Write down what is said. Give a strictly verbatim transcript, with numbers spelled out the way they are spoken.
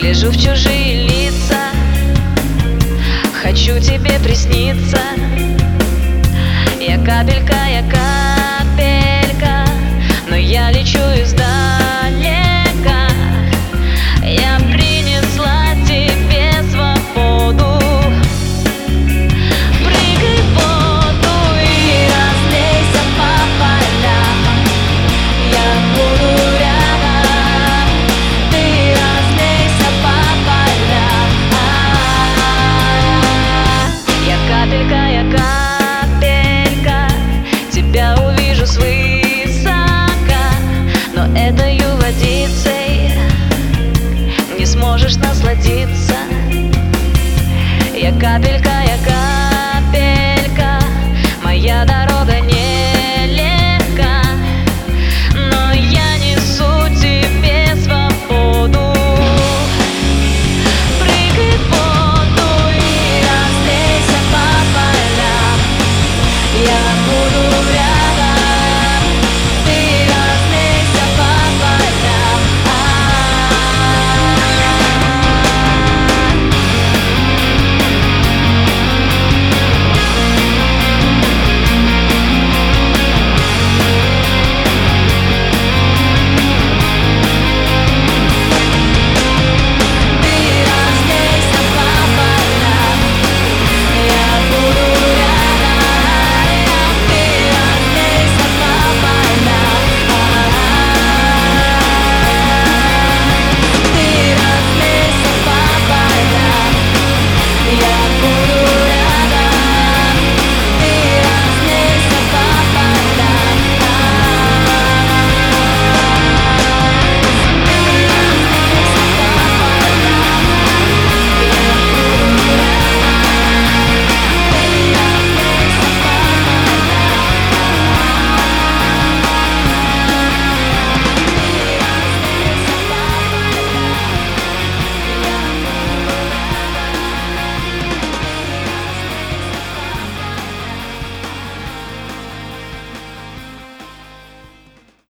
Гляжу в чужие лица, хочу тебе присниться. Я капелька, я капелька, но я лечу издалека. Я принесла тебе свободу. Прыгай в воду и разлейся по полям. Я буду рядом, ты разлейся по полям. Я капелька, я капелька, тебя увижу свысока, но этой водицей не сможешь насладиться. Я капелька,